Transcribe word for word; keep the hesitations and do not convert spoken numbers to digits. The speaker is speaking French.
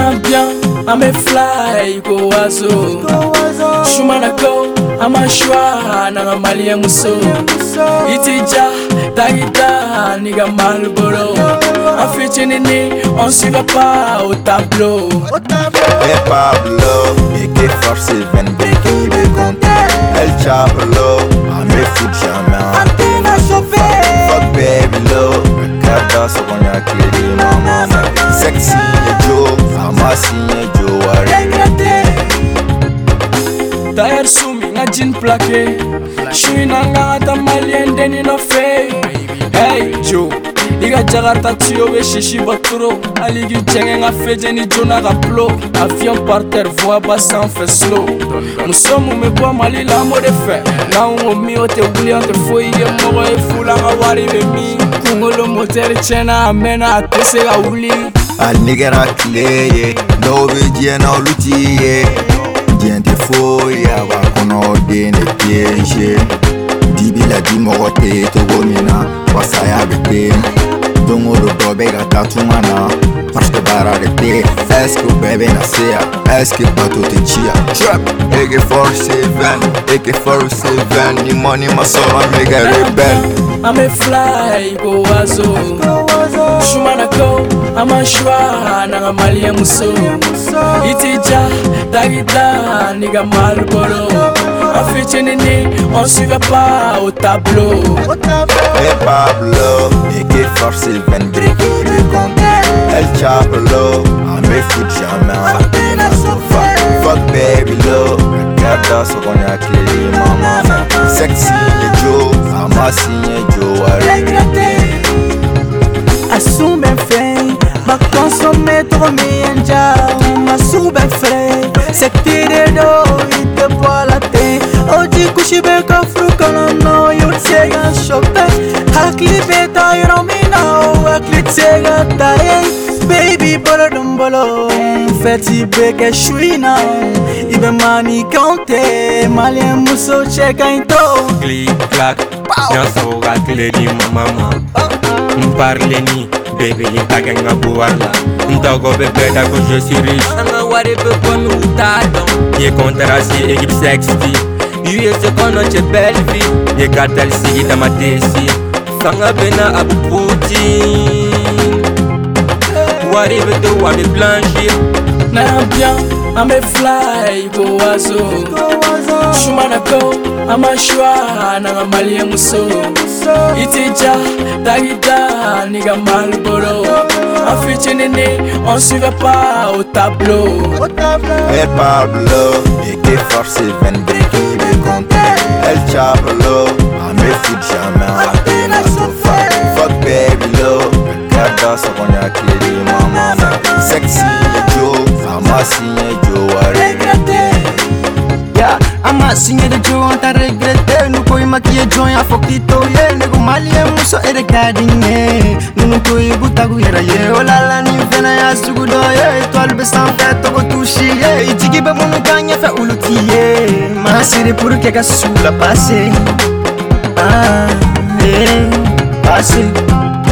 Nah bien, I'm a fly, go azo. Shumana go, I'm a shwa, na mali muso. Itija, tagida, niga Malboro. En fétinini, on suit pas au tableau. Et Pablo, et qui force vingt qui veut compter. El Chablo, a me fout jamais. Fuck baby low, kada sokonya kiri mama. Sexy Joe, amasi Joe, I regret it. D'ailleurs soumi na jean plaqué. J'suis nanga ta malien deni no fey. Hey Joe, iga jagarta tio be shishi baturo. Aligi chenge nga feje ni jona ga plo. Avion par terre, voix basse en fait slow. Nous sommes me bois mali la mode fait. Na ungo mi o te wuli on te foi ye mogo e fula nga wari be mi. Kungolo motel chena amena atese ga wuli. A nigera clé, no be jena oluti. Gente foi aba kono dene piège. Dibi la di morote to gomina wasaya bete. Dongo do dobe ga tatumana parce que bararete. Est-ce que bébé na sea? Est-ce que bato te chia? Trap A K forty-seven, A K forty-seven. Ni money masora mega rebel. I'm a fly, go azo. Shumana go, I'm a shwa, na mali muso. Itija, tagida, niga Malboro. En fétinini, on suit pas au tableau. Et Pablo, et qui forty-seven qui veut compter. El Chablo, a me fout jamais. Fuck baby low, kada sokonya kiri mama. Sexy Joe, amasi Joe, I regret it. Assume bem feio, mas consome trop bien já. Assume bem feio, c'est que t'es do it te polate. Oji kushibe ka fruka no no you tsega shope. Hakli beta you know me now, hakli tsega tae. Baby bolo dumbolo, feti beke shuina. Ibe mani kante, malien muso cheka into. Click clack, nyaso ga clé di mama. M'parle ni, bébé y'a ganga buarla. M'togo bébé da que je suis riche. Anga wari be konu utadon. Y'a contrasi équipe sexy. Y'a ce qu'on a chez belle vie. Y'a cartel si da ma tesi. Fanga bena abu putin. Wari be to wari blanchir. Nah bien, I'm a fly, go azo. Shumana go, I'm a shwa, na mali muso. Itija, tagida, niga Malboro. En fétinini, on suit pas au tableau. Et Pablo, et qui forty-seven qui veut compter. El Chablo, a me fout jamais. Fuck baby low, kada sokonya kiri mama. Sexy Joe, amasi Joe, I regret it. Yeah, I'm a singer de Joe, on t'a regretté. Nous pouvons maquiller Joe, y'a faut qu'il t'oye. Nego malien, mousso et recadine. Nous nous pouvons boutagu yera ye. Oh la la, ni vena ya sugudo ye. Étoile besant fait, toko touchi ye. Itigi be mounou gagne, fait uluti ye. Ma siri pour keka sous la passé. Ah, eh, passé.